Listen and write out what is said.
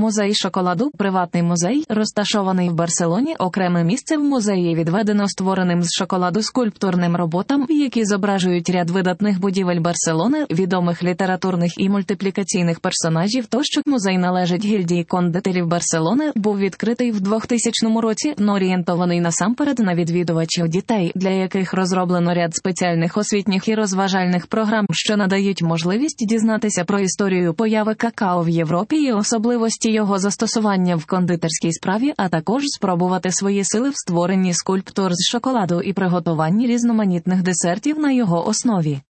Музей шоколаду – приватний музей, розташований в Барселоні. Окреме місце в музеї відведено створеним з шоколаду скульптурним роботам, які зображують ряд видатних будівель Барселони, відомих літературних і мультиплікаційних персонажів тощо. Музей належить гільдії кондитерів Барселони, був відкритий в 2000 році, орієнтований насамперед на відвідувачів дітей, для яких розроблено ряд спеціальних освітніх і розважальних програм, що надають можливість дізнатися про історію появи какао в Європі і особливості його застосування в кондитерській справі, а також спробувати свої сили в створенні скульптур з шоколаду і приготуванні різноманітних десертів на його основі.